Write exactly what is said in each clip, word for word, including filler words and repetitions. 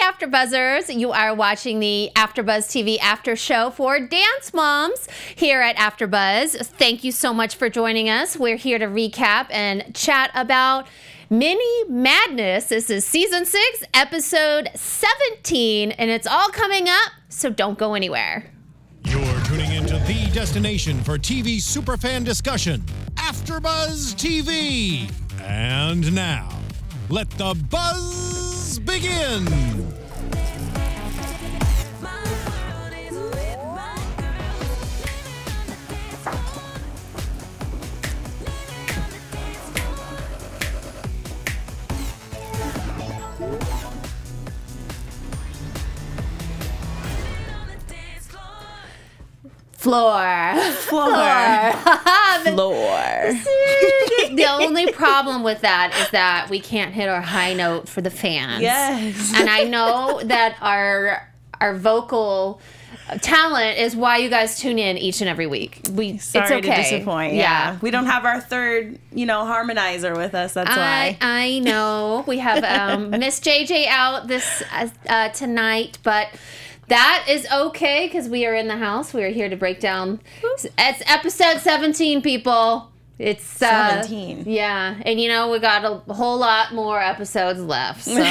AfterBuzzers. You are watching the AfterBuzz T V after show for Dance Moms here at AfterBuzz. Thank you so much for joining us. We're here to recap and chat about Mini Madness. This is season six, episode seventeen, and it's all coming up, so don't go anywhere. You're tuning into the destination for T V superfan discussion, AfterBuzz T V. And now, let the buzz begin. Floor. Floor. Floor. The only problem with that is that we can't hit our high note for the fans. Yes. And I know that our our vocal talent is why you guys tune in each and every week. We Sorry it's okay. to disappoint. Yeah. yeah. We don't have our third, you know, harmonizer with us. That's I, why. I know. We have um, Miss J J out this uh, tonight, but that is okay because we are in the house. We are here to break down. It's episode seventeen, people. It's uh, seventeen. Yeah, and you know we got a whole lot more episodes left. So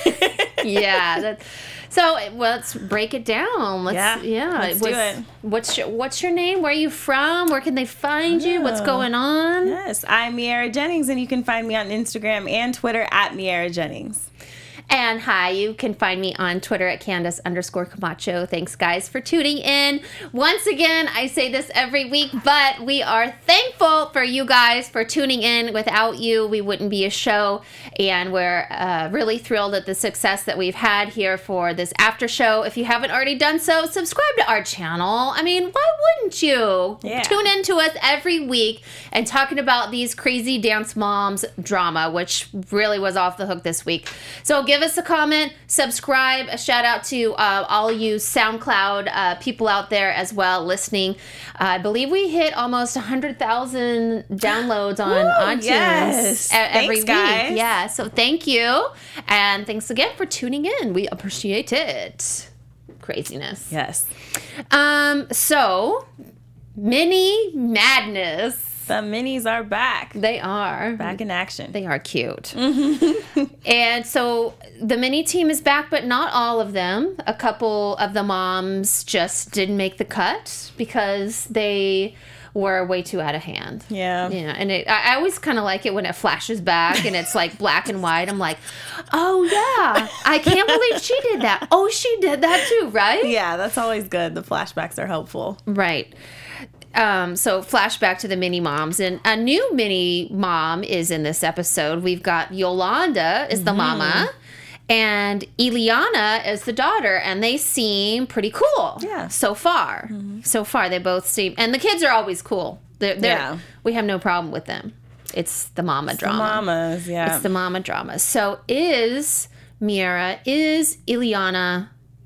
yeah, that, so well, let's break it down. Let's yeah, yeah. Let's what's, do it. What's your What's your name? Where are you from? Where can they find you? What's Oh. going on? Yes, I'm Miara Jennings, and you can find me on Instagram and Twitter at Miara Jennings. And hi, you can find me on Twitter at Candace underscore Camacho. Thanks, guys, for tuning in. Once again, I say this every week, but we are thankful for you guys for tuning in. Without you, we wouldn't be a show. And we're uh, really thrilled at the success that we've had here for this after show. If you haven't already done so, subscribe to our channel. I mean, why wouldn't you? Yeah. Tune in to us every week and talking about these crazy Dance Moms drama, which really was off the hook this week. So give us a comment, subscribe. A shout out to uh, all you SoundCloud uh, people out there as well listening. Uh, I believe we hit almost one hundred thousand downloads on Woo, iTunes yes. e- every Thanks, week. guys. Yeah, so thank you. And thanks again for tuning in. We appreciate it. Craziness. Yes. Um, so, Mini Madness. The minis are back. They are. Back in action. They are cute. And so the mini team is back, but not all of them. A couple of the moms just didn't make the cut because they were way too out of hand. Yeah. Yeah. And it, I, I always kind of like it when it flashes back and it's like black and white. I'm like, oh, yeah, I can't believe she did that. Oh, she did that too, right? Yeah, that's always good. The flashbacks are helpful. Right. Um, so flashback to the mini moms, and a new mini mom is in this episode. We've got Yolanda is the mama, and Ileana is the daughter, and they seem pretty cool. Yeah. So far, mm-hmm. so far they both seem, and the kids are always cool. They're, they're, Yeah. We have no problem with them. It's the mama It's drama. The mamas, yeah. It's the mama drama. So is Miara, is Ileana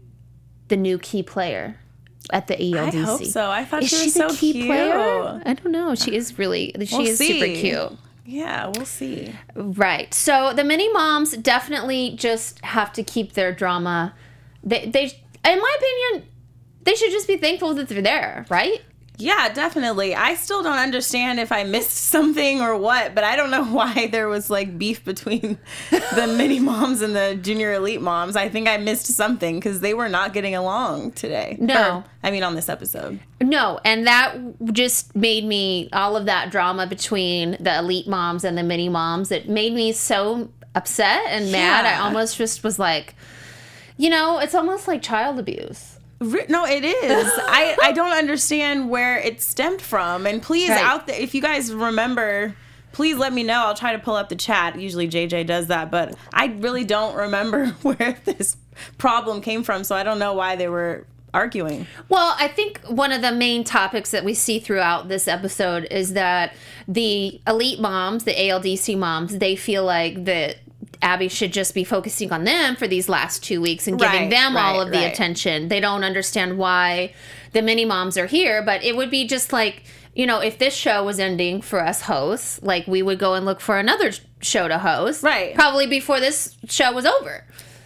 the new key player at the A L D C? I hope so. I thought Is she she was the so key cute. player? I don't know. She is really, she We'll is see. super cute. Yeah, we'll see. Right. So the mini moms definitely just have to keep their drama. They, they, in my opinion, they should just be thankful that they're there, right? Yeah, definitely. I still don't understand if I missed something or what, but I don't know why there was like beef between the mini moms and the junior elite moms. I think I missed something because they were not getting along today. No. Or, I mean, on this episode. No, and that just made me, all of that drama between the elite moms and the mini moms, it made me so upset and mad. Yeah. I almost just was like, you know, it's almost like child abuse. No, it is. I, I don't understand where it stemmed from. And please, Right. out there, if you guys remember, please let me know. I'll try to pull up the chat. Usually J J does that, but I really don't remember where this problem came from, so I don't know why they were arguing. Well, I think one of the main topics that we see throughout this episode is that the elite moms, the A L D C moms, they feel like that Abby should just be focusing on them for these last two weeks and giving Right, them all right, of the right. attention. They don't understand why the mini moms are here, but it would be just like, you know, if this show was ending for us hosts, like we would go and look for another show to host. Right. Probably before this show was over.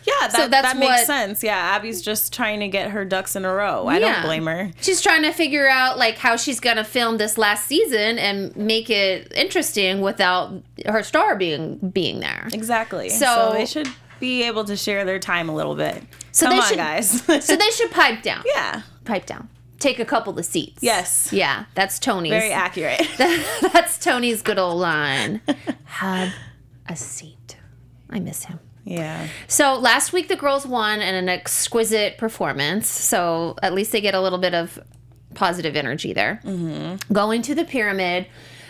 Yeah, that, so that's that makes what, sense. Yeah, Abby's just trying to get her ducks in a row. I Yeah. don't blame her. She's trying to figure out like how she's gonna film this last season and make it interesting without her star being being there. Exactly. So- So, they should be able to share their time a little bit. So Come they on, should- guys. So they should pipe down. yeah. Pipe down. Take a couple of seats. Yes. Yeah, that's Tony's. Very accurate. That's Tony's good old line. Have a seat. I miss him. Yeah. So last week the girls won in an exquisite performance. So at least they get a little bit of positive energy there. Mm-hmm. Going to the pyramid.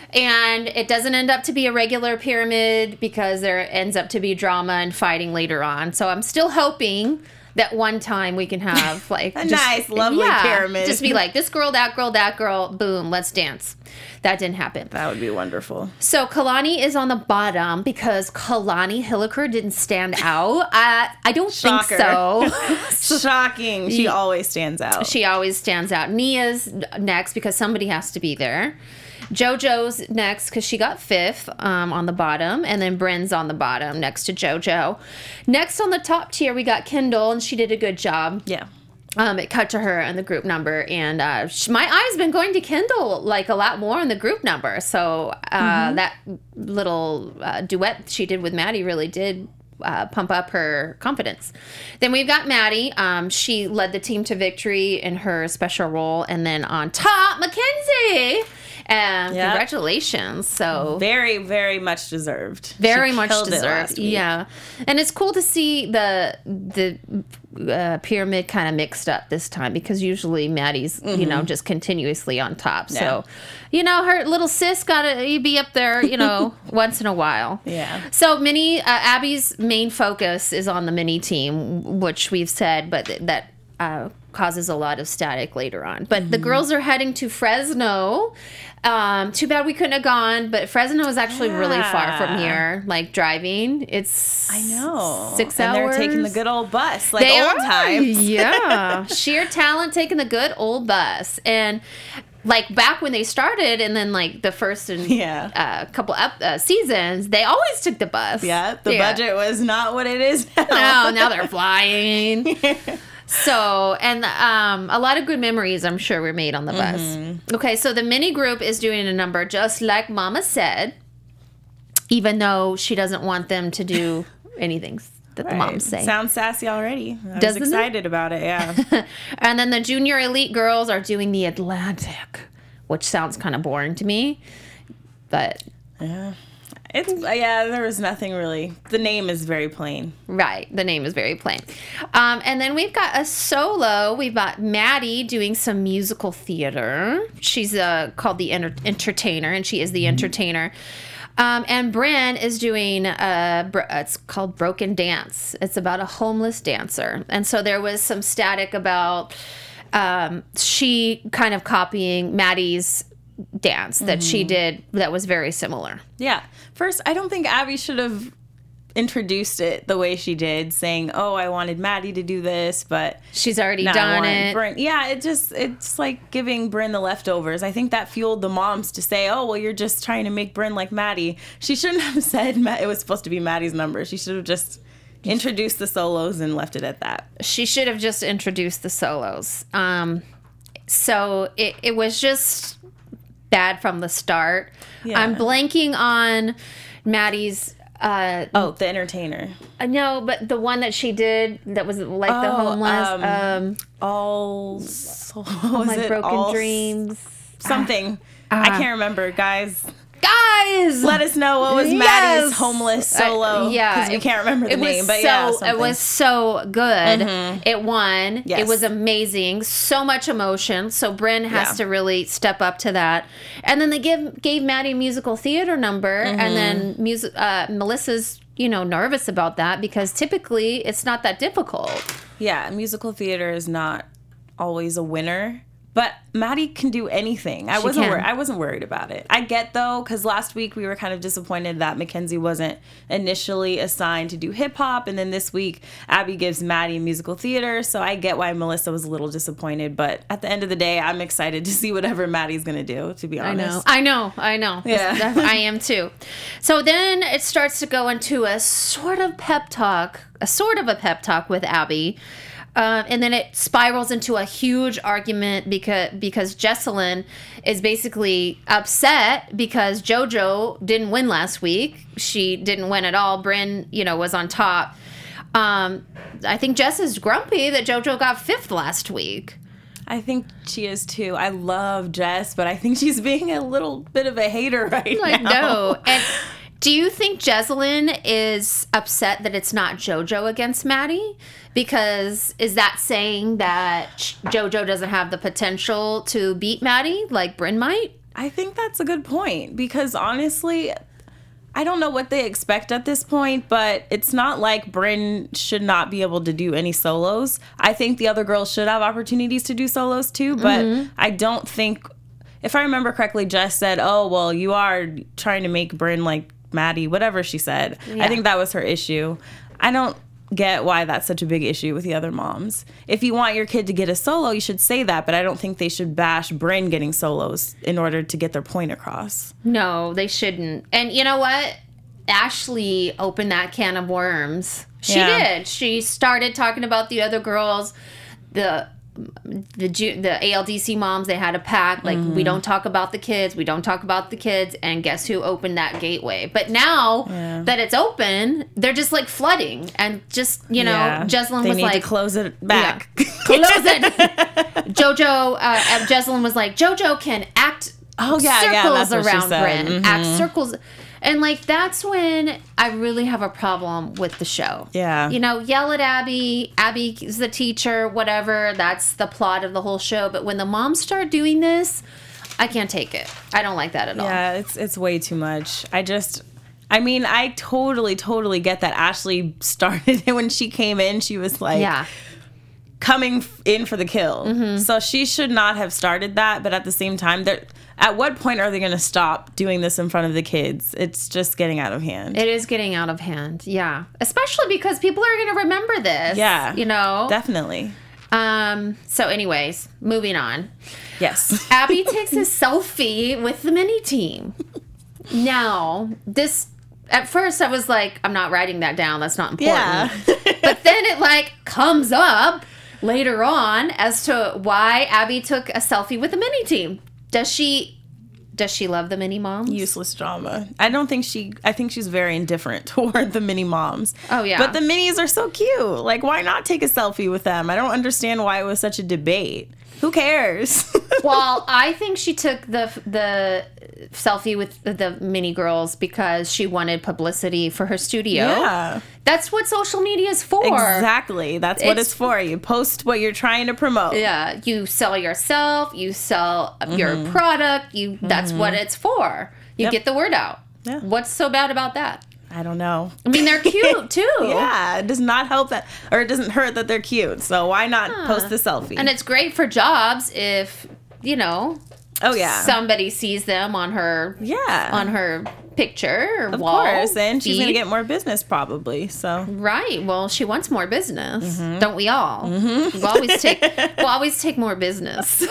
And it doesn't end up to be a regular pyramid because there ends up to be drama and fighting later on. So I'm still hoping that one time we can have like A nice, lovely pyramid. Just be like this girl, that girl, that girl, boom, let's dance. That didn't happen. That would be wonderful. So Kalani is on the bottom because Kalani Hilliker didn't stand out. I I don't Shocker. think so. Shocking. She always stands out. She always stands out. Nia's next because somebody has to be there. JoJo's next because she got fifth um, on the bottom, and then Bryn's on the bottom next to JoJo. Next on the top tier, we got Kendall, and she did a good job. yeah. Um, it cut to her in the group number, and uh, sh- my eye's been going to Kendall like a lot more in the group number. So uh, Mm-hmm. that little uh, duet she did with Maddie really did uh, pump up her confidence. Then we've got Maddie. Um, she led the team to victory in her special role, and then on top, Mackenzie. And Yep. congratulations. So Very, very much deserved. very She much killed it deserved. last week. Yeah, and it's cool to see the the uh, pyramid kind of mixed up this time because usually Maddie's you know just continuously on top. Yeah. So, you know, her little sis got to be up there, you know, once in a while. Yeah. So mini uh, Abby's main focus is on the mini team, which we've said, but th- that. Uh, causes a lot of static later on. But Mm-hmm. the girls are heading to Fresno. Um, too bad we couldn't have gone, but Fresno is actually really far from Yeah. here. Like driving, it's I know. six and hours. they're taking the good old bus, like They old are, times. yeah. Sheer talent taking the good old bus. And like back when they started, and then like the first and Yeah. uh, couple up uh, seasons, they always took the bus. Yeah, the budget was not what it is now. Now, now they're flying. So, and um, a lot of good memories, I'm sure, were made on the bus. Mm-hmm. Okay, so the mini group is doing a number just like Mama said, even though she doesn't want them to do anything that the moms say. Sounds sassy already. I Doesn't it? was excited about it, yeah. And then the junior elite girls are doing the Atlantic, which sounds kind of boring to me, but yeah. It's yeah, there was nothing really. The name is very plain. right, the name is very plain. Um, and then we've got a solo. We've got Maddie doing some musical theater. She's uh, called the enter- entertainer, and she is the entertainer. Um, and Bryn is doing a, br- it's called Broken Dance. It's about a homeless dancer. And so there was some static about um, she kind of copying Maddie's dance that she did that was very similar. Yeah. First, I don't think Abby should have introduced it the way she did, saying, "Oh, I wanted Maddie to do this, but She's already now I done want it. Bryn." Yeah, it just it's like giving Bryn the leftovers. I think that fueled the moms to say, "Oh, well, you're just trying to make Bryn like Maddie." She shouldn't have said Ma- it was supposed to be Maddie's number. She should have just introduced the solos and left it at that. She should have just introduced the solos. Um, so it, it was just bad from the start. Yeah. I'm blanking on Maddie's. Uh, Oh, the entertainer. no, but the one that she did that was like the Oh, homeless. um, Um, All so, oh, was my it broken all dreams. something. Ah. I can't remember, guys. Guys, Let us know what was Yes! Maddie's homeless solo. Uh, yeah, because we it- can't remember the it was name, but so, yeah, it something. was so good. It won. It Yes. was amazing. So much emotion. So Bryn has Yeah. to really step up to that. And then they give gave Maddie a musical theater number, and then music. Uh, Melissa's you know nervous about that because typically it's not that difficult. Yeah, musical theater is not always a winner, But Maddie can do anything. I She wasn't can. wor- I wasn't worried about it. I get, though, because last week we were kind of disappointed that Mackenzie wasn't initially assigned to do hip-hop. And then this week, Abby gives Maddie musical theater. So I get why Melissa was a little disappointed. But at the end of the day, I'm excited to see whatever Maddie's going to do, to be I honest. know. I know. I know. Yeah. I am too. So then it starts to go into a sort of pep talk, a sort of a pep talk with Abby. Uh, and then it spirals into a huge argument because because Jesselyn is basically upset because JoJo didn't win last week. She didn't win at all. Bryn, you know, was on top. Um, I think Jess is grumpy that JoJo got fifth last week. I think she is too. I love Jess, but I think she's being a little bit of a hater right Like, now. no. And do you think Jesselyn is upset that it's not JoJo against Maddie? Because is that saying that JoJo doesn't have the potential to beat Maddie like Bryn might? I think that's a good point because honestly, I don't know what they expect at this point, but it's not like Bryn should not be able to do any solos. I think the other girls should have opportunities to do solos too, but mm-hmm. I don't think, if I remember correctly, Jess said, oh, well, you are trying to make Bryn like Maddie, whatever she said. Yeah. I think that was her issue. I don't get why that's such a big issue with the other moms. If you want your kid to get a solo, you should say that, but I don't think they should bash Bryn getting solos in order to get their point across. No, they shouldn't. And you know what? Ashley opened that can of worms. She Yeah. did. She started talking about the other girls, the the Ju- the A L D C moms. They had a pact like Mm-hmm. we don't talk about the kids, we don't talk about the kids, and guess who opened that gateway? But now Yeah. that it's open, they're just like flooding, and just you know, Yeah. Jesselyn they was need like, to close it back. Yeah. Close it. JoJo, uh, Jesselyn was like, JoJo can act Oh, yeah, circles yeah, that's what she around said. Bryn, Mhm. act circles. And, like, that's when I really have a problem with the show. Yeah. You know, yell at Abby. Abby is the teacher, whatever. That's the plot of the whole show. But when the moms start doing this, I can't take it. I don't like that at all. Yeah, it's it's way too much. I just, I mean, I totally, totally get that Ashley started it when she came in. She was like, Yeah. coming f- in for the kill. Mm-hmm. So she should not have started that. But at the same time, they're, at what point are they going to stop doing this in front of the kids? It's just getting out of hand. It is getting out of hand. Yeah. Especially because people are going to remember this. Yeah. You know? Definitely. Um. So anyways, moving on. Yes. Abby takes a selfie with the mini team. Now, this, at first I was like, I'm not writing that down. That's not important. Yeah. But then it like comes up later on as to why Abby took a selfie with the mini team. Does she, does she love the mini moms? Useless drama. I don't think she, I think she's very indifferent toward the mini moms. Oh, yeah. But the minis are so cute. Like, why not take a selfie with them? I don't understand why it was such a debate. Who cares? Well, I think she took the the selfie with the mini girls because she wanted publicity for her studio. Yeah. That's what social media is for. Exactly. That's what It's- it's for. You post what you're trying to promote. Yeah, you sell yourself, you sell your Mm-hmm. product, you that's what it's for. You Yep. get the word out. Yeah. What's so bad about that? I don't know. I mean, they're cute too. Yeah, it does not help that, or it doesn't hurt that they're cute. So why not post the selfie? And it's great for jobs if, you know, oh yeah, somebody sees them on her yeah, on her picture or of wall. course, and she's gonna feed. get more business probably. So Right. Well, she wants more business, Mm-hmm. don't we all? We always take we always take more business.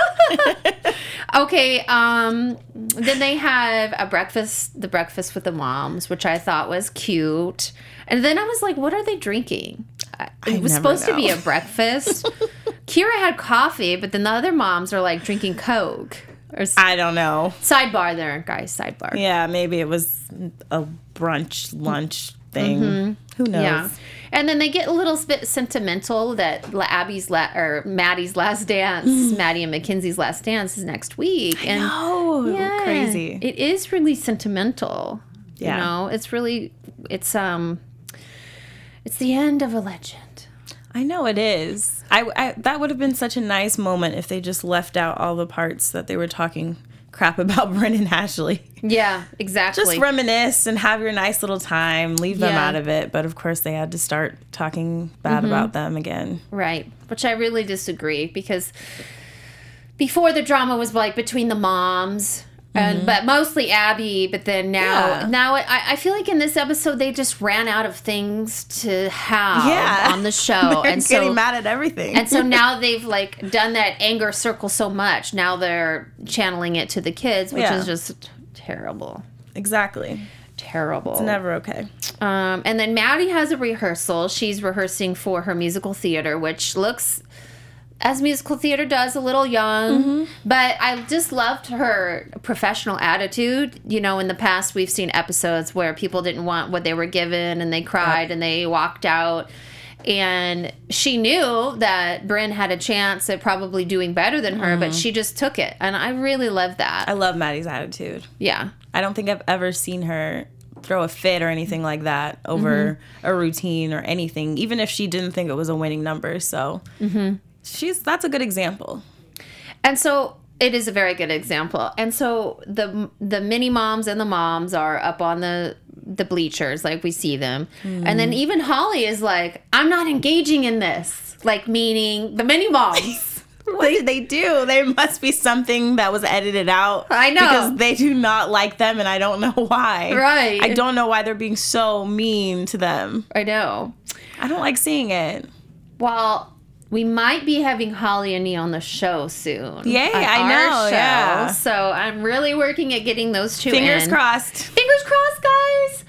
Okay. Um. Then they have a breakfast, the breakfast with the moms, which I thought was cute. And then I was like, what are they drinking? I- It I was never supposed to be know. a breakfast. Kira had coffee, but then the other moms are like drinking Coke. Or s- I don't know. sidebar there, guys. Sidebar. Yeah, maybe it was a brunch lunch thing. Who knows? Yeah. And then they get a little bit sentimental that La- Abby's la- or Maddie's last dance, Maddie and Mackenzie's last dance is next week. And Oh, yeah, crazy. It is really sentimental. Yeah. You know, it's really it's um it's the end of a legend. I know it is. I, I that would have been such a nice moment if they just left out all the parts that they were talking crap about Bryn and Ashley. Yeah, exactly. Just reminisce and have your nice little time. Leave them Yeah. out of it. But of course, they had to start talking bad about them again. Right. Which I really disagree because before the drama was like between the moms. And mm-hmm. but mostly Abby, but then now yeah. now I, I feel like in this episode they just ran out of things to have yeah. on the show. They're and getting so, mad at everything. And so now they've like done that anger circle so much. Now they're channeling it to the kids, which yeah. is just terrible. Exactly. Terrible. It's never okay. Um, and then Maddie has a rehearsal. She's rehearsing for her musical theater, which looks, as musical theater does, a little young. Mm-hmm. But I just loved her professional attitude. You know, in the past, we've seen episodes where people didn't want what they were given and they cried yep. and they walked out. And she knew that Brynn had a chance at probably doing better than her, mm-hmm. but she just took it. And I really love that. I love Maddie's attitude. Yeah. I don't think I've ever seen her throw a fit or anything like that over mm-hmm. a routine or anything, even if she didn't think it was a winning number. So mm-hmm. she's that's a good example. And so it is a very good example. And so the the mini moms and the moms are up on the the bleachers, like we see them. Mm. And then even Holly is like, I'm not engaging in this. Like, meaning the mini moms. What did they do? There must be something that was edited out. I know. Because they do not like them, and I don't know why. Right. I don't know why they're being so mean to them. I know. I don't like seeing it. Well, we might be having Holly and Nee on the show soon. Yay, I know, show. yeah. So I'm really working at getting those two Fingers in. crossed. Fingers crossed, guys.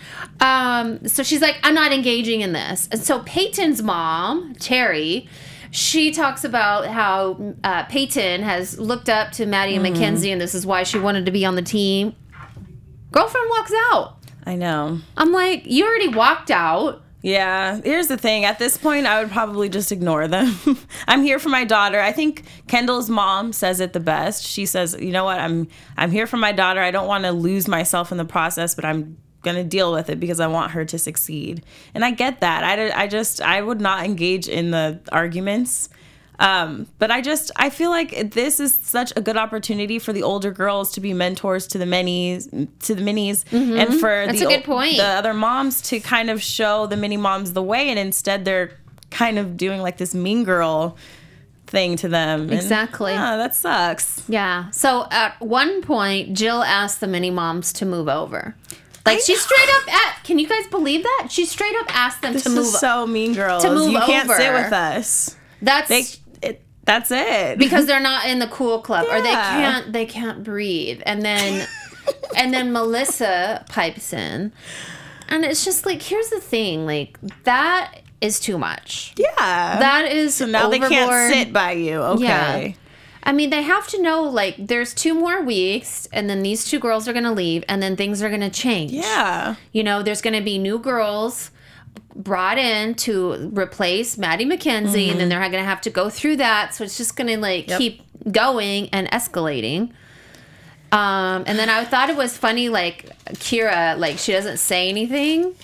Um, so she's like, I'm not engaging in this. And so Peyton's mom, Terry, she talks about how uh, Peyton has looked up to Maddie and mm. Mackenzie, and this is why she wanted to be on the team. Girlfriend walks out. I know. I'm like, you already walked out. Yeah. Here's the thing. At this point, I would probably just ignore them. I'm here for my daughter. I think Kendall's mom says it the best. She says, you know what? I'm I'm here for my daughter. I don't want to lose myself in the process, but I'm going to deal with it because I want her to succeed. And I get that. I, I just, I would not engage in the arguments. Um, but I just, I feel like this is such a good opportunity for the older girls to be mentors to the minis, to the minis, mm-hmm. and for That's the, a good point. the other moms to kind of show the mini moms the way. And instead they're kind of doing like this mean girl thing to them. And, exactly. Yeah, that sucks. Yeah. So at one point, Jill asked the mini moms to move over. Like, she straight up at, can you guys believe that? She straight up asked them this to move. This is so mean girls. To move you can't over. sit with us. That's they, it, that's it. Because they're not in the cool club, yeah. or they can't they can't breathe. And then and then Melissa pipes in, and it's just like, here's the thing, like, that is too much. Yeah, that is so now overboard. They can't sit by you. Okay. Yeah. I mean, they have to know, like, there's two more weeks, and then these two girls are going to leave, and then things are going to change. Yeah. You know, there's going to be new girls brought in to replace Maddie Mackenzie, mm-hmm. and then they're going to have to go through that. So it's just going to, like, yep. keep going and escalating. Um, and then I thought it was funny, like, Kira, like, she doesn't say anything.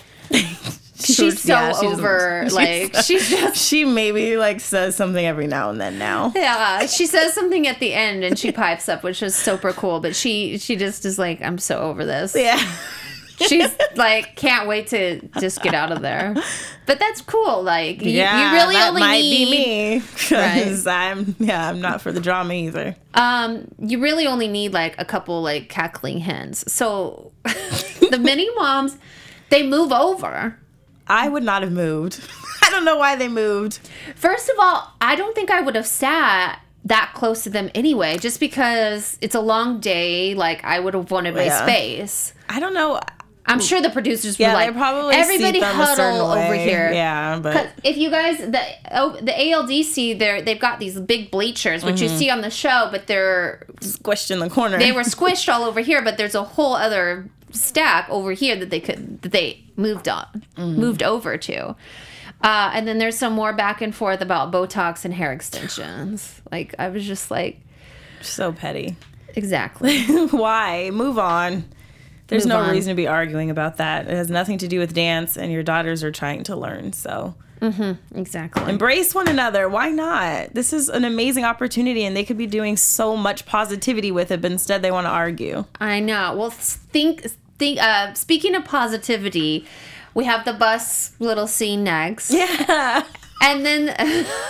She's so yeah, she over, like, she's, she's just... She maybe, like, says something every now and then now. Yeah, she says something at the end, and she pipes up, which is super cool, but she, she just is like, I'm so over this. Yeah. She's, like, can't wait to just get out of there. But that's cool, like, you, yeah, you really that only might need... be me, because right. I'm, yeah, I'm not for the drama either. Um, you really only need, like, a couple, like, cackling hens. So, the mini moms, they move over... I would not have moved. I don't know why they moved. First of all, I don't think I would have sat that close to them anyway, just because it's a long day. Like, I would have wanted my yeah. space. I don't know. I'm sure the producers yeah, were like, they probably everybody huddle over here. Yeah, but if you guys, the oh, the A L D C, they're they've got these big bleachers, which mm-hmm. you see on the show, but they're squished in the corner. They were squished all over here, but there's a whole other stack over here that they could that they moved on mm. moved over to, uh, and then there's some more back and forth about Botox and hair extensions. Like, I was just like, so petty. Exactly. Why move on? There's move no on. reason to be arguing about that. It has nothing to do with dance, and your daughters are trying to learn. So mm-hmm. exactly, embrace one another. Why not? This is an amazing opportunity, and they could be doing so much positivity with it, but instead they want to argue. I know. Well, think think. Uh, speaking of positivity, we have the bus little scene next. Yeah. And then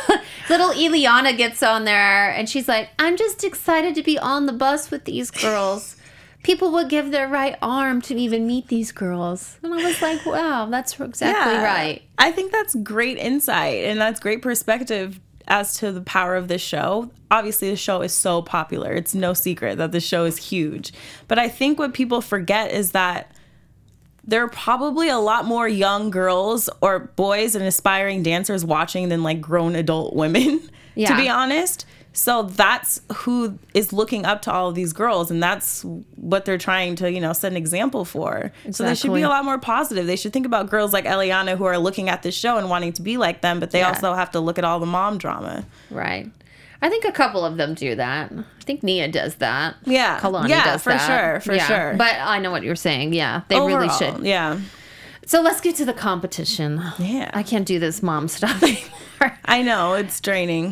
Little Ileana gets on there and she's like, I'm just excited to be on the bus with these girls. People would give their right arm to even meet these girls. And I was like, wow, that's exactly Yeah. right. I think that's great insight and that's great perspective as to the power of this show. Obviously, the show is so popular. It's no secret that the show is huge. But I think what people forget is that there are probably a lot more young girls or boys and aspiring dancers watching than like grown adult women, Yeah. to be honest. So that's who is looking up to all of these girls, and that's what they're trying to, you know, set an example for. So they should be Exactly. a lot more positive. They should think about girls like Eliana who are looking at this show and wanting to be like them, but they Yeah. also have to look at all the mom drama. Right. I think a couple of them do that. I think Nia does that. Yeah. Kalani Yeah, does for that. sure, for Yeah. sure. But I know what you're saying. Yeah, they really Overall, should. Yeah. So let's get to the competition. Yeah. I can't do this mom stuff anymore. I know, it's draining.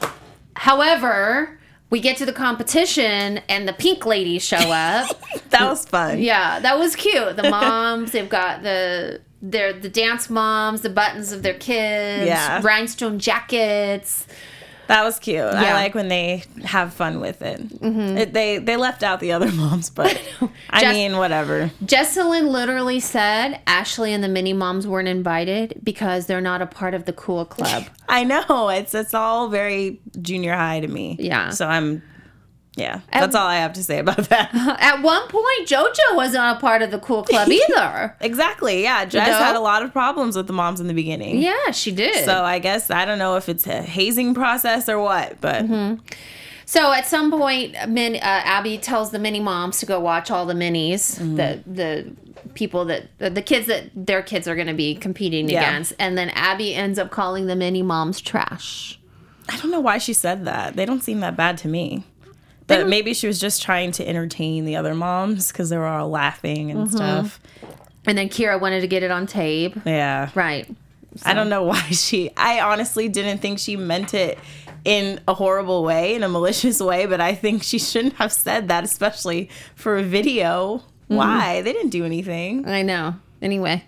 However, we get to the competition and the pink ladies show up. That was fun. Yeah, that was cute. The moms, they've got the they're the dance moms, the buttons of their kids, Yeah. rhinestone jackets. That was cute. I Yeah. like when they have fun with it. it they they left out the other moms, but I Just- mean, whatever. Jesselyn literally said Ashley and the mini moms weren't invited because they're not a part of the cool club. I know it's it's all very junior high to me. Yeah. So I'm, yeah. That's all I have to say about that. At one point, JoJo wasn't a part of the cool club either. Exactly. Yeah. Jess know? had a lot of problems with the moms in the beginning. Yeah, she did. So I guess I don't know if it's a hazing process or what, but So at some point, Min, uh, Abby tells the mini moms to go watch all the minis, Mm-hmm. the the people that the kids that their kids are going to be competing Yeah. against, and then Abby ends up calling the mini moms trash. I don't know why she said that. They don't seem that bad to me. But maybe she was just trying to entertain the other moms because they were all laughing and Mm-hmm. stuff. And then Kira wanted to get it on tape. Yeah. Right. I don't know why she, I honestly didn't think she meant it in a horrible way, in a malicious way, but I think she shouldn't have said that, especially for a video. Mm-hmm. Why? They didn't do anything. I know. Anyway.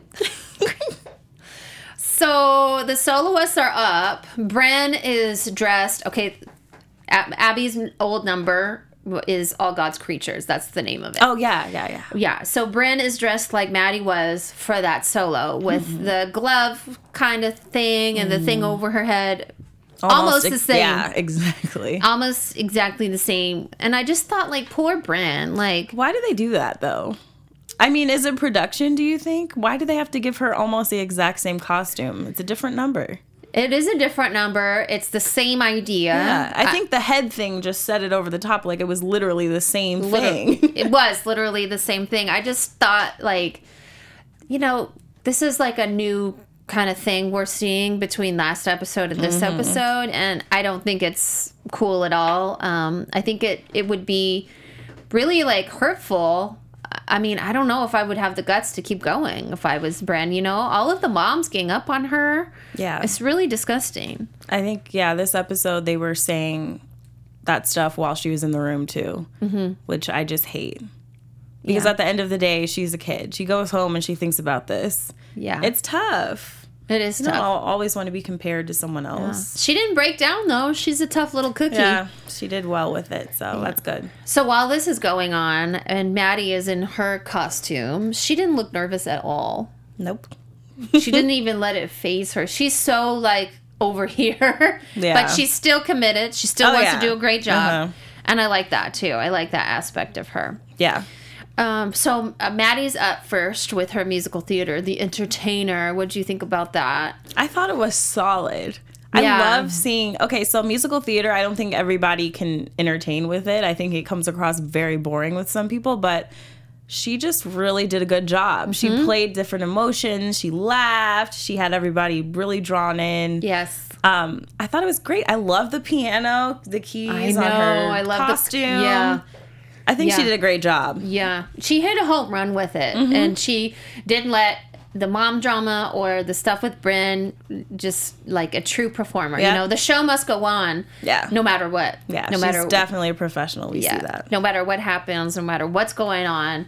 So the soloists are up. Bren is dressed. Okay. Ab- Abby's old number is All God's Creatures. That's the name of it. Oh, yeah, yeah, yeah. Yeah, so Bryn is dressed like Maddie was for that solo with Mm-hmm. the glove kind of thing and the thing over her head. Almost, the ex- same. Yeah, exactly. Almost exactly the same. And I just thought, like, poor Bryn. Like, Why do they do that, though? I mean, is it production, do you think? Why do they have to give her almost the exact same costume? It's a different number. it is a different number. It's the same idea. Yeah, I think the head thing just set it over the top. Like it was literally the same Literally- thing. it was literally the same thing. I just thought, like, you know, this is like a new kind of thing we're seeing between last episode and this Mm-hmm. episode, and I don't think it's cool at all. Um, I think it it would be really like hurtful. I mean, I don't know if I would have the guts to keep going if I was Bren. You know, all of the moms gang up on her. Yeah. It's really disgusting. I think, yeah, this episode they were saying that stuff while she was in the room too, mm-hmm. which I just hate. Because Yeah. at the end of the day, she's a kid. She goes home and she thinks about this. Yeah, It's tough. it is You don't tough. al- always want to be compared to someone else. She didn't break down though. She's a tough little cookie. Yeah, she did well with it, so that's good. So while this is going on and Maddie is in her costume, she didn't look nervous at all. Nope. She didn't even let it phase her. She's so like over here, Yeah. but she's still committed. She still Oh, wants yeah. to do a great job. Uh-huh. And I like that too. I like that aspect of her. Yeah. Um, so uh, Maddie's up first with her musical theater, The Entertainer. What do you think about that? I thought it was solid. Yeah. I love seeing, okay, so musical theater, I don't think everybody can entertain with it. I think it comes across very boring with some people, but she just really did a good job. She played different emotions. She laughed. She had everybody really drawn in. Yes. Um, I thought it was great. I love the piano, the keys I know. on her I love costume. the yeah. I think she Yeah. did a great job. Yeah, she hit a home run with it, Mm-hmm. and she didn't let the mom drama or the stuff with Bryn just like a true performer. Yeah. You know, the show must go on. Yeah. No matter what. Yeah, No she's matter definitely a professional. We yeah. see that. No matter what happens, no matter what's going on.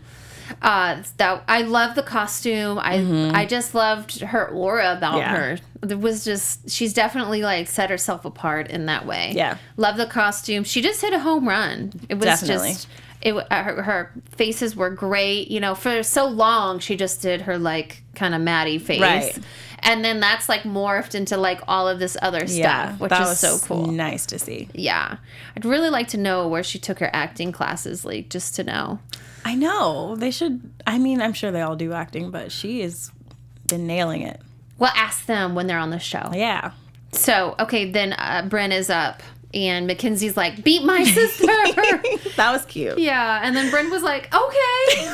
Uh, that I love the costume. I mm-hmm. I just loved her aura about yeah. her. It was just, she's definitely like set herself apart in that way. Yeah. Love the costume. She just hit a home run. It was definitely. just, it her, her faces were great. You know, for so long, she just did her like kind of Maddie face. Right. And then that's like morphed into like all of this other stuff, yeah, which that is was so cool. Nice to see. Yeah. I'd really like to know where she took her acting classes, like just to know. I know. They should, I mean, I'm sure they all do acting, but she has been nailing it. Well, ask them when they're on the show. Yeah. So, okay, then uh, Bryn is up, and Mackenzie's like, beat my sister. That was cute. Yeah, and then Bryn was like, okay,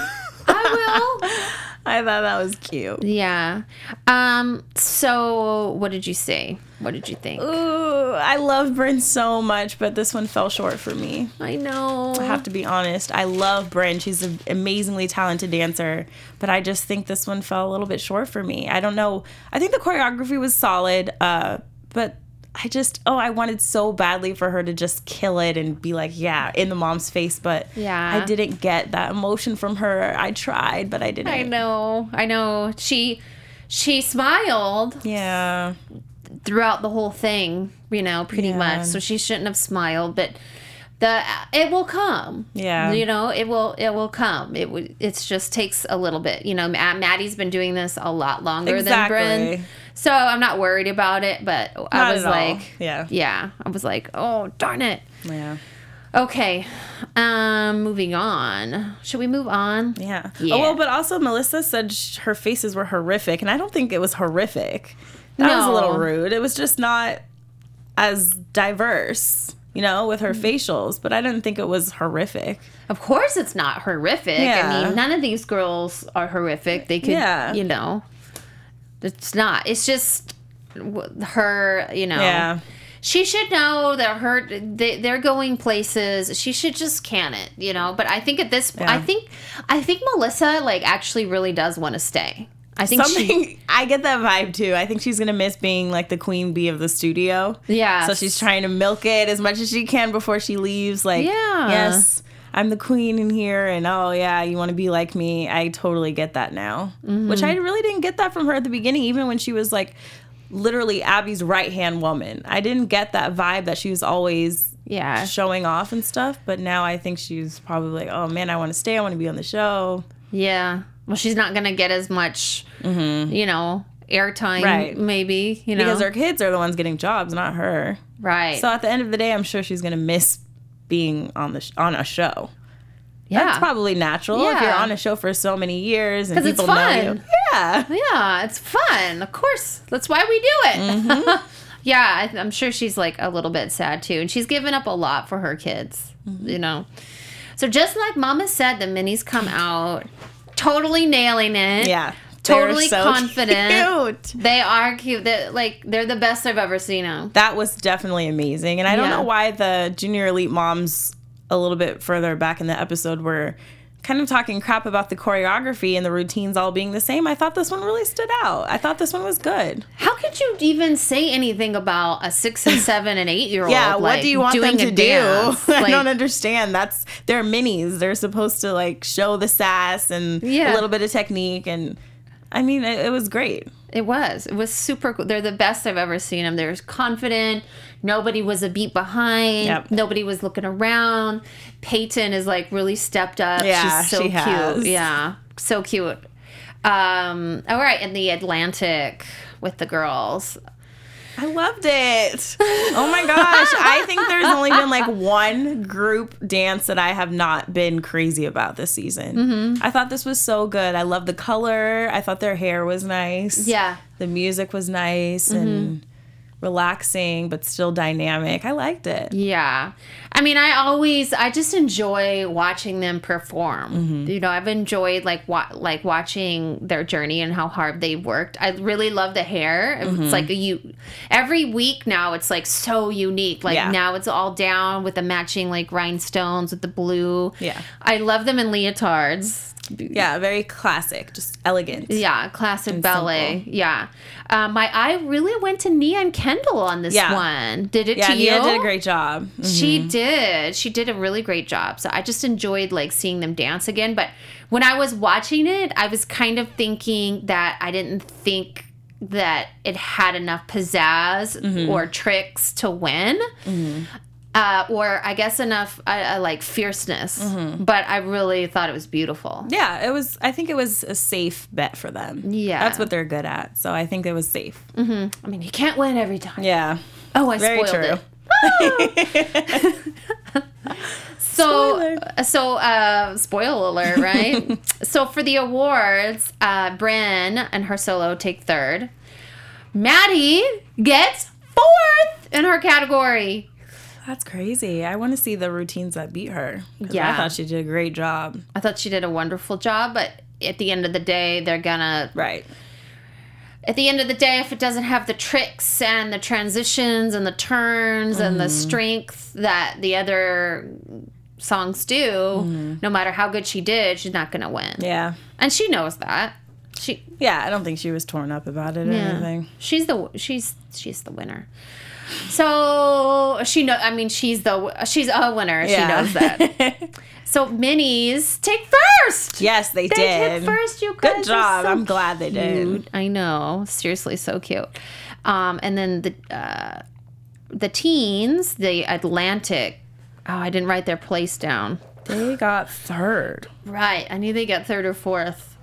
I will. I thought that was cute. Yeah. Um. So, what did you say? What did you think? Ooh, I love Bryn so much, but this one fell short for me. I know. I have to be honest. I love Bryn. She's an amazingly talented dancer, but I just think this one fell a little bit short for me. I don't know. I think the choreography was solid, uh, but I just, oh, I wanted so badly for her to just kill it and be like, yeah, in the mom's face, but yeah. I didn't get that emotion from her. I tried, but I didn't. I know. I know. She, she smiled. Yeah. Throughout the whole thing, you know, pretty yeah. much. So she shouldn't have smiled, but the it will come. Yeah, you know, it will it will come. It would. It's just takes a little bit. You know, Maddie's been doing this a lot longer exactly. than Bryn, so I'm not worried about it. But not I was at like, all. yeah, yeah, I was like, oh darn it. Yeah. Okay, um, moving on. Should we move on? Yeah. yeah. Oh well, but also Melissa said sh- her faces were horrific, and I don't think it was horrific. That no. was a little rude. It was just not as diverse, you know, with her facials, but I didn't think it was horrific. Of course it's not horrific. Yeah. I mean, none of these girls are horrific. They could, yeah. you know, it's not. It's just her, you know. Yeah. She should know that her, they, they're going places. She should just can it, you know. But I think at this, yeah. I think, I think Melissa, like, actually really does want to stay. I think Something, she, I get that vibe too. I think she's gonna miss being like the queen bee of the studio. Yeah. So she's trying to milk it as much as she can before she leaves. Like, yeah. yes, I'm the queen in here, and oh yeah, you want to be like me. I totally get that now. Mm-hmm. Which I really didn't get that from her at the beginning, even when she was like literally Abby's right hand woman. I didn't get that vibe that she was always yeah showing off and stuff. But now I think she's probably like, oh man, I want to stay. I want to be on the show. Yeah. Well, she's not going to get as much, mm-hmm. you know, airtime, right. maybe, you know. Because her kids are the ones getting jobs, not her. Right. So at the end of the day, I'm sure she's going to miss being on the sh- on a show. Yeah. That's probably natural yeah. if you're on a show for so many years and people it's fun. know you. Yeah. Yeah, it's fun. Of course. That's why we do it. Mm-hmm. Yeah, I, I'm sure she's like a little bit sad too. And she's given up a lot for her kids, mm-hmm. you know. So just like Mama said, the minis come out. Totally nailing it. Yeah. Totally so confident. Cute. They are cute. They're, like, they're the best I've ever seen them. That was definitely amazing. And I don't yeah. know why the Junior Elite moms a little bit further back in the episode were kind of talking crap about the choreography and the routines all being the same. I thought this one really stood out. I thought this one was good. How could you even say anything about a six and seven and eight year old? Yeah, like, what do you want doing them to a do? dance? I Like, don't understand. That's they're minis. They're supposed to like show the sass and Yeah. a little bit of technique, and I mean it, it was great. It was. It was super cool. They're the best I've ever seen them. They're confident. Nobody was a beat behind. Yep. Nobody was looking around. Peyton is like really stepped up. Yeah, She's so she cute. has. Yeah. So cute. Um, all right. In the Atlantic with the girls. I loved it. Oh my gosh. I think there's only been like one group dance that I have not been crazy about this season. Mm-hmm. I thought this was so good. I love the color. I thought their hair was nice. Yeah. The music was nice mm-hmm. and relaxing, but still dynamic. I liked it. Yeah. I mean, I always, I just enjoy watching them perform. Mm-hmm. You know, I've enjoyed like wa- like watching their journey and how hard they've worked. I really love the hair. Mm-hmm. It's like a you every week now it's like so unique. Like yeah. now it's all down with the matching like rhinestones with the blue. Yeah. I love them in leotards. Yeah, very classic, just elegant. Yeah, classic and ballet. simple. Yeah. Uh, my eye really went to Nia and Kendall on this Yeah. one. Did it Yeah, to you? Nia did a great job. She did. She did a really great job. So I just enjoyed like seeing them dance again. But when I was watching it, I was kind of thinking that I didn't think that it had enough pizzazz Mm-hmm. or tricks to win. Uh, or I guess enough uh, uh, like fierceness. Mm-hmm. But I really thought it was beautiful. Yeah, it was. I think it was a safe bet for them. Yeah. That's what they're good at. So I think it was safe. I mean, you can't win every time. Yeah. Oh, I Very spoiled true. it. So, so uh, spoil alert, right? So for the awards, uh, Bryn and her solo take third. Maddie gets fourth in her category. That's crazy. I want to see the routines that beat her. 'Cause Yeah. I thought she did a great job. I thought she did a wonderful job, but at the end of the day, they're gonna. Right. At the end of the day, if it doesn't have the tricks and the transitions and the turns and the strength that the other songs do, no matter how good she did, she's not gonna win. Yeah. And she knows that. She Yeah, I don't think she was torn up about it or yeah. anything. She's the she's she's the winner. So she know. I mean, she's the she's a winner. Yeah. She knows that. So minis take first. Yes, they, They did. took first. You guys. Good are job. so I'm glad they did. cute. I know. Seriously, so cute. Um, and then the uh, the teens, the Atlantic. Oh, I didn't write their place down. They got third. Right. I knew they got third or fourth.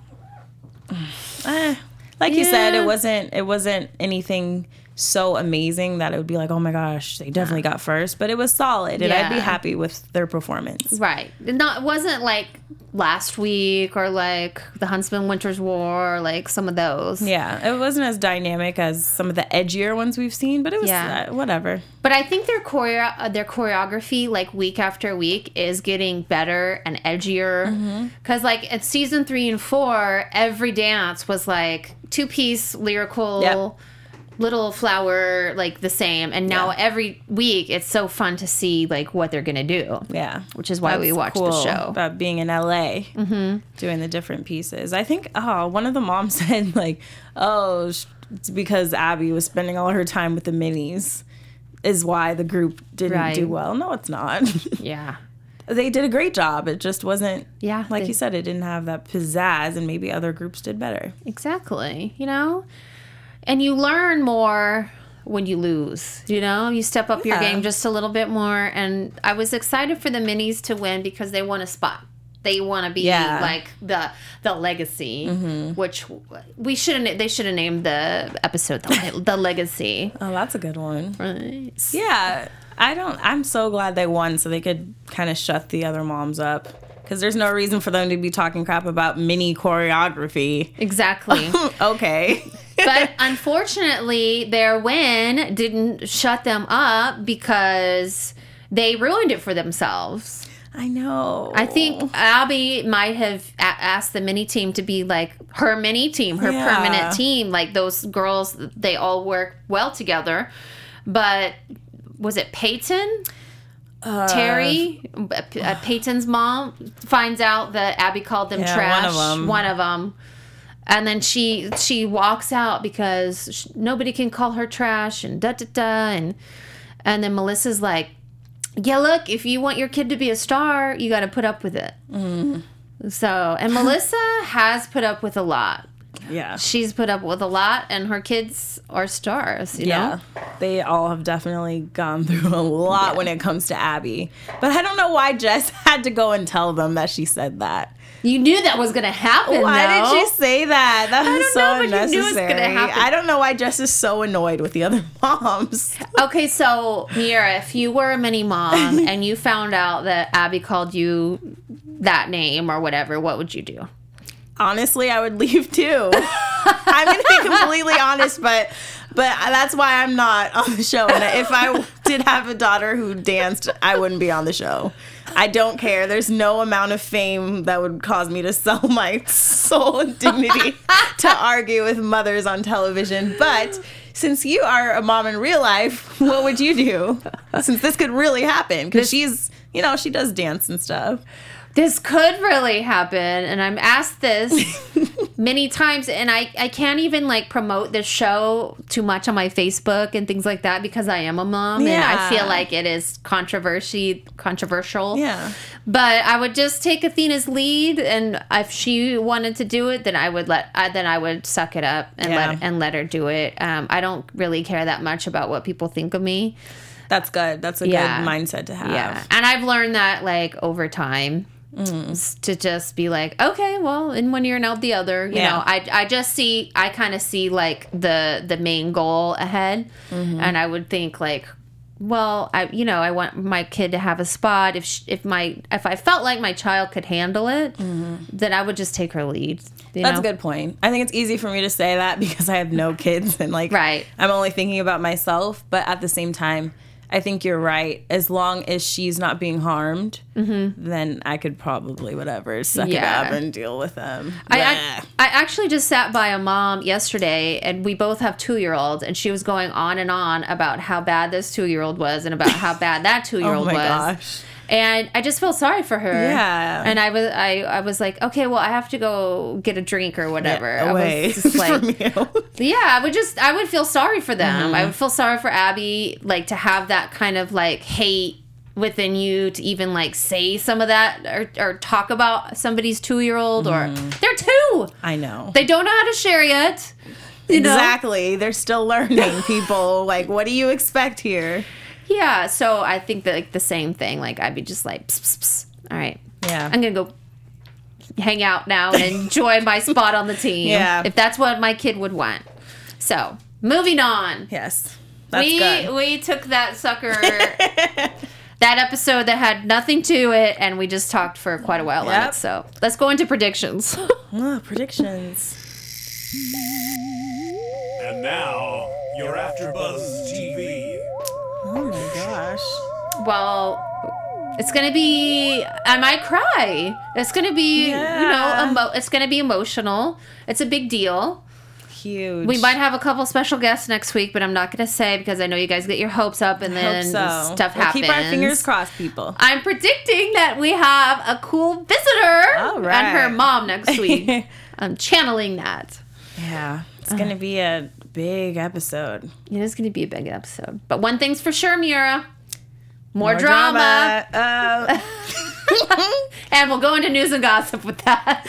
Eh, like you said, Yeah. it wasn't it wasn't anything so amazing that it would be like, oh my gosh, they definitely got first. But it was solid, and I'd be Yeah. happy with their performance. Right. Not it wasn't like last week or like the Huntsman Winter's War or like some of those. Yeah, it wasn't as dynamic as some of the edgier ones we've seen, but it was Yeah. uh, whatever. But I think their choreo- uh, their choreography like week after week is getting better and edgier. Cuz like at season three and four, every dance was like two-piece lyrical Yep. little flower like the same, and now Yeah. every week it's so fun to see like what they're going to do. Yeah, Which is why we That's watch the cool show. about being in L A, mm-hmm. doing the different pieces. I think oh, one of the moms said like, oh, sh- it's because Abby was spending all her time with the minis, is why the group didn't Right. do well. No, it's not. Yeah. They did a great job. It just wasn't. Yeah, like they- you said, it didn't have that pizzazz, and maybe other groups did better. Exactly. You know? And you learn more when you lose, you know? You step up your Yeah. game just a little bit more. And I was excited for the minis to win because they won a spot. They want to be Yeah. like the the legacy, which we should have. They should have named the episode the, the legacy. Oh, that's a good one. Right. Yeah, I don't. I'm so glad they won, so they could kind of shut the other moms up. Because there's no reason for them to be talking crap about mini choreography. Exactly. Okay. But unfortunately, their win didn't shut them up because they ruined it for themselves. I know. I think Abby might have a- asked the mini team to be like her mini team, her Yeah. permanent team. Like those girls, they all work well together. But was it Peyton? Uh, Terry, uh, Peyton's mom, finds out that Abby called them Yeah, trash. one of 'em. One of them. And then she she walks out because sh nobody can call her trash and da da da. And, and then Melissa's like, yeah, look, if you want your kid to be a star, you got to put up with it. Mm. So, and Melissa has put up with a lot. Yeah. She's put up with a lot, and her kids are stars, you Yeah. know? They all have definitely gone through a lot Yeah. when it comes to Abby. But I don't know why Jess had to go and tell them that she said that. You knew that was going to happen, Why though. did she say that? That was don't so know, but you unnecessary. knew it was gonna happen. I don't know why Jess is so annoyed with the other moms. Okay, so Miera, if you were a mini mom and you found out that Abby called you that name or whatever, what would you do? Honestly, I would leave too. I'm gonna be completely honest, but but that's why I'm not on the show. And if I did have a daughter who danced, I wouldn't be on the show. I don't care. There's no amount of fame that would cause me to sell my soul and dignity to argue with mothers on television. But since you are a mom in real life, what would you do? Since this could really happen, because she's, you know, she does dance and stuff. This could really happen, and I'm asked this many times, and I, I can't even like promote this show too much on my Facebook and things like that because I am a mom, Yeah. and I feel like it is controversy controversial. Yeah. But I would just take Athena's lead, and if she wanted to do it, then I would let uh, then I would suck it up and Yeah. let and let her do it. Um, I don't really care that much about what people think of me. That's good. That's a Yeah. good mindset to have. Yeah, and I've learned that like over time. s- To just be like, okay, well, in one ear and out the other, you Yeah. know. I I just see, I kind of see like the the main goal ahead, and I would think like, well, I you know, I want my kid to have a spot. If sh if my if I felt like my child could handle it, then I would just take her lead. You That's know? a good point. I think it's easy for me to say that because I have no kids and like Right. I'm only thinking about myself. But at the same time, I think you're right. As long as she's not being harmed, then I could probably whatever suck Yeah. it up and deal with them. I, Blah. I I actually just sat by a mom yesterday, and we both have two year olds, and she was going on and on about how bad this two year old was, and about how bad that two year Oh old my was. gosh. And I just felt sorry for her. Yeah. And I was I, I was like, okay, well, I have to go get a drink or whatever. Yeah, away I was just like, from you. yeah, I would just I would feel sorry for them. Mm-hmm. I would feel sorry for Abby, like to have that kind of like hate within you to even like say some of that or, or talk about somebody's two year old or Mm-hmm. they're two. I know. They don't know how to share yet. You know? Exactly. They're still learning, people. Like, what do you expect here? Yeah, so I think that like the same thing. Like I'd be just like, pss, pss, pss. All right, Yeah. I'm gonna go hang out now and enjoy my spot on the team. Yeah. If that's what my kid would want. So moving on. Yes. That's we good. we took that sucker that episode that had nothing to it, and we just talked for quite a while on Yep. it. So let's go into predictions. Oh, predictions. And now, your AfterBuzz T V. Oh my gosh. Well, it's gonna be. I might cry. It's gonna be. Yeah. You know, emo- it's gonna be emotional. It's a big deal. Huge. We might have a couple special guests next week, but I'm not gonna say because I know you guys get your hopes up and Hope then so. stuff We'll happens. Keep our fingers crossed, people. I'm predicting that we have a cool visitor All right. and her mom next week. I'm channeling that. Yeah. It's going to be a big episode. It is going to be a big episode. But one thing's for sure, Mira. More, drama. drama. Uh, And we'll go into news and gossip with that.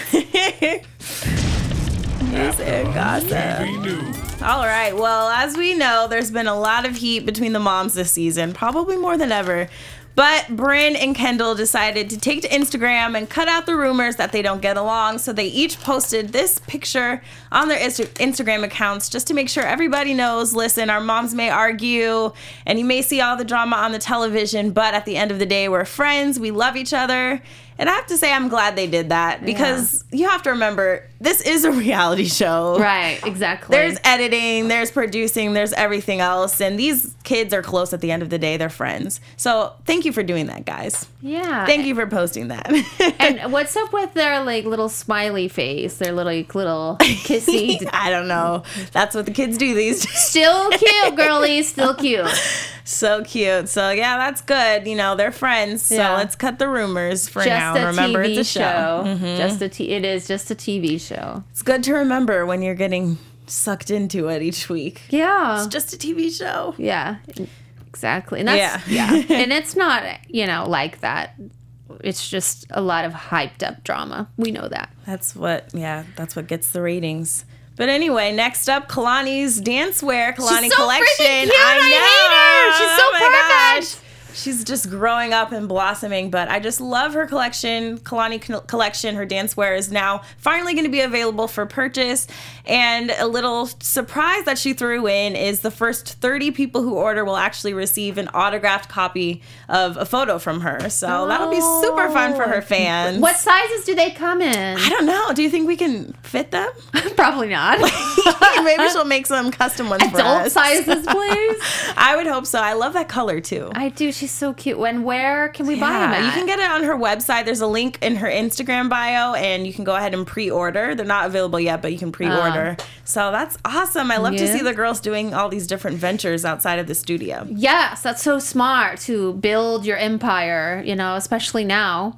news and gossip. T V News. All right. Well, as we know, there's been a lot of heat between the moms this season, probably more than ever. But Brynn and Kendall decided to take to Instagram and cut out the rumors that they don't get along. So they each posted this picture on their Insta- Instagram accounts just to make sure everybody knows, listen, our moms may argue and you may see all the drama on the television, but at the end of the day, we're friends. We love each other. And I have to say, I'm glad they did that because you have to remember, this is a reality show. Right, exactly. There's editing, there's producing, there's everything else. And these kids are close at the end of the day. They're friends. So thank you for doing that, guys. yeah. Thank you for posting that. And what's up with their like little smiley face, their little little kissy? I don't know. That's what the kids do these days. Still cute, girlies. Still cute. So cute. So yeah, that's good. You know, they're friends. So Yeah. let's cut the rumors for Just now. a Remember, T V it's a show. Mm-hmm. Just a t- It is just a T V show. It's good to remember when you're getting sucked into it each week. Yeah. It's just a T V show. Yeah. Exactly. And that's yeah. Yeah. And it's not, you know, like that. It's just a lot of hyped up drama. We know that. That's what, yeah, that's what gets the ratings. But anyway, next up, Kalani's dancewear, Kalani She's so collection. freaking cute. I hate her. She's so Oh my perfect. gosh. She's just growing up and blossoming, but I just love her collection. Kalani co- collection, her dancewear is now finally going to be available for purchase. And a little surprise that she threw in is the first thirty people who order will actually receive an autographed copy of a photo from her. So that'll be super fun for her fans. What sizes do they come in? I don't know. Do you think we can fit them? Probably not. Maybe she'll make some custom ones for Adult us. sizes, please. I would hope so. I love that color too. I do. She's so cute. When, where can we buy them Yeah, at? you can get it on her website. There's a link in her Instagram bio, and you can go ahead and pre-order. They're not available yet, but you can pre-order. So that's awesome. I love to Yeah. see the girls doing all these different ventures outside of the studio. Yes, that's so smart to build your empire, you know, especially now.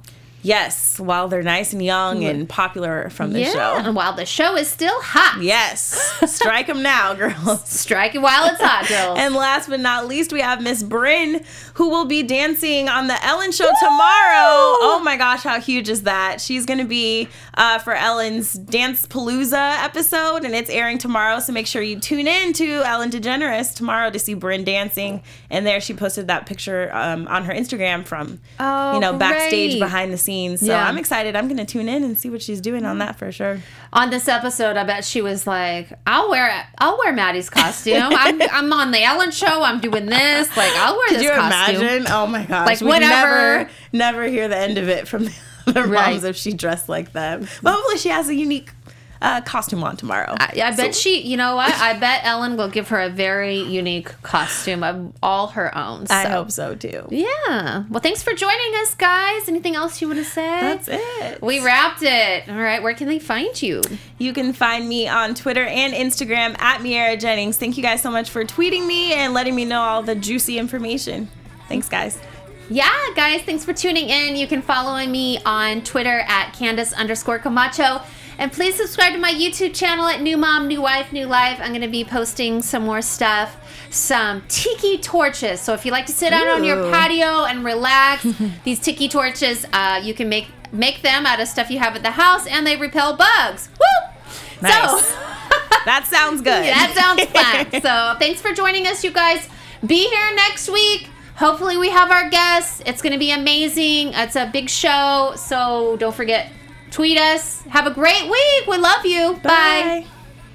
Yes, while they're nice and young and popular from the yeah, show. and while the show is still hot. Yes. Strike them now, girls. Strike it while it's hot, girls. And last but not least, we have Miss Bryn, who will be dancing on the Ellen Show Woo! tomorrow. Oh my gosh, how huge is that? She's going to be uh, for Ellen's Dance Palooza episode, and it's airing tomorrow. So make sure you tune in to Ellen DeGeneres tomorrow to see Bryn dancing. And there she posted that picture um, on her Instagram from, oh, you know, backstage great. behind the scenes. So Yeah. I'm excited. I'm going to tune in and see what she's doing on that for sure. On this episode, I bet she was like, "I'll wear, I'll wear Maddie's costume. I'm, I'm on the Ellen Show. I'm doing this. Like, I'll wear Could this you costume." imagine? Oh my gosh! Like, We'd whatever. Never, never hear the end of it from the other Right. moms if she dressed like that. But hopefully, she has a unique uh, costume on tomorrow. I, I bet So- she, you know what? I bet Ellen will give her a very unique costume of all her own. So. I hope so too. Yeah. Well, thanks for joining us, guys. Anything else you want to say? That's it. We wrapped it. All right. Where can they find you? You can find me on Twitter and Instagram at Miera Jennings. Thank you guys so much for tweeting me and letting me know all the juicy information. Thanks, guys. Yeah, guys, thanks for tuning in. You can follow me on Twitter at Candace underscore Camacho. And please subscribe to my YouTube channel at New Mom, New Wife, New Life. I'm going to be posting some more stuff. Some tiki torches. So if you like to sit out on your Ooh. patio and relax, these tiki torches, uh, you can make make them out of stuff you have at the house, and they repel bugs. Woo! Nice. So, That sounds good. that sounds fun. So thanks for joining us, you guys. Be here next week. Hopefully we have our guests. It's going to be amazing. It's a big show. So don't forget, tweet us. Have a great week. We love you. Bye. Bye.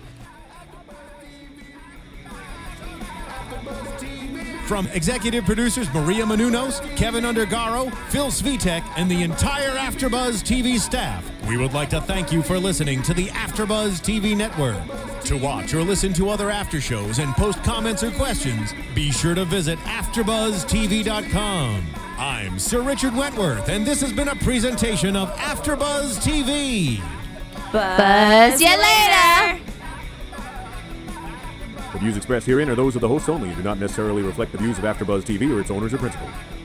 From executive producers Maria Menounos, Kevin Undergaro, Phil Svitek, and the entire AfterBuzz T V staff, we would like to thank you for listening to the AfterBuzz T V network. To watch or listen to other after shows and post comments or questions, be sure to visit after buzz T V dot com. I'm Sir Richard Wentworth, and this has been a presentation of AfterBuzz T V. Buzz you later. The views expressed herein are those of the hosts only and do not necessarily reflect the views of AfterBuzz T V or its owners or principals.